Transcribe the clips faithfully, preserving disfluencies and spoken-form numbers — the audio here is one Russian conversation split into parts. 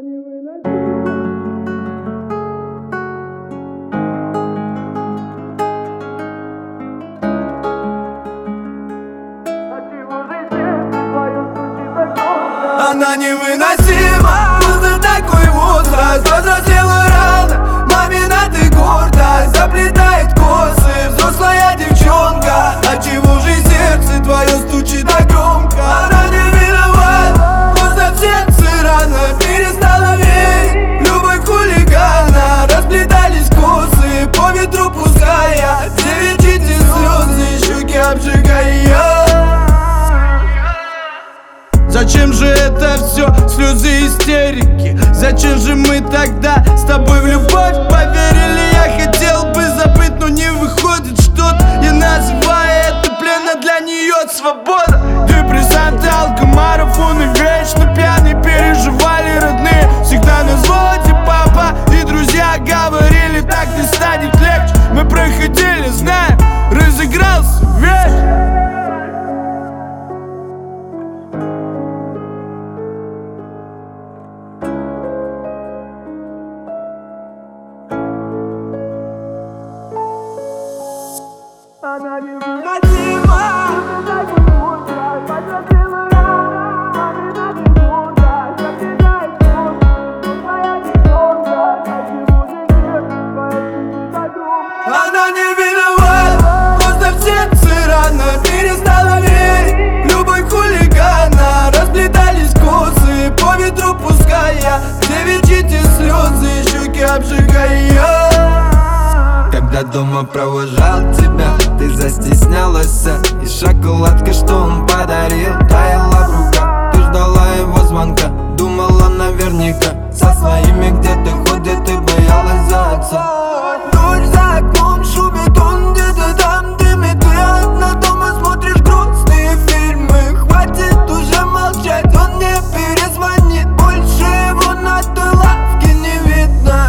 Она невыносима, просто такой возраст. Возрастела рано, мамина ты гордость. Заплетает косы, взрослая девчонка. Отчего же сердце твое стучит так громко? Она не виновата, просто в сердце рано. Перестала верить, любовь хулигана. Расплетались косы, по ветру пуская девичьи слезы, щеки обжигая. Зачем же это все, слезы, истерики? Зачем же мы тогда с тобой в любовь поверили? Я хотел бы забыть, но не выходит что-то. Я называю это плен, а для нее свобода. Депрессанты, алкомарафоны, вечно пьяные. Переживали родные, всегда на взводе папа и друзья говорили, так не станет легче. Мы проходили, знаем, разыгрался вечер. Она невыносима, возрастила рано, мамина ты гордость. Заплетает косы, твоя девчонка. Отчего же сердце твое так громко? Она не виновата, просто в сердце рано. Перестала верить, любовь хулигана. Расплетались косы, по ветру пуская девичьи слезы, щеки обжигая. Когда дома провожал тебя, ты застеснялась. И шоколадка, что он подарил, таяла в руках. Ты ждала его звонка, думала наверняка. Со своими где-то ходит и боялась за отца. Дождь за окном шумит, он где-то там дымит. Ты одна дома смотришь грустные фильмы. Хватит уже молчать, он не перезвонит. Больше его на той лавке не видно.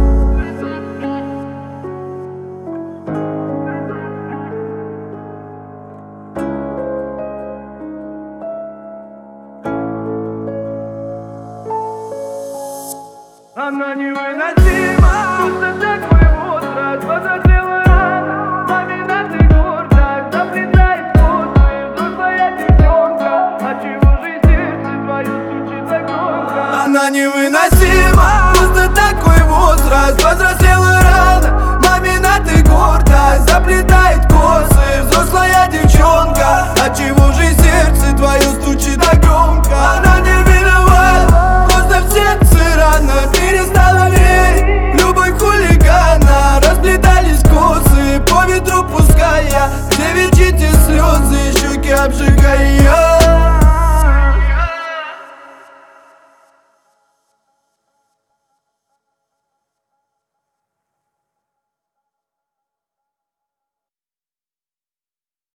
Она невыносима, просто такой возраст. Возрастила рано, мамина ты гордость. Заплетает косы, взрослая девчонка. Отчего же сердце твое стучит так громко? Она невыносима, просто такой возраст. Возрастила рано, мамина ты гордость. Заплетает косы, взрослая девчонка. Отчего же сердце твое стучит так громко? Она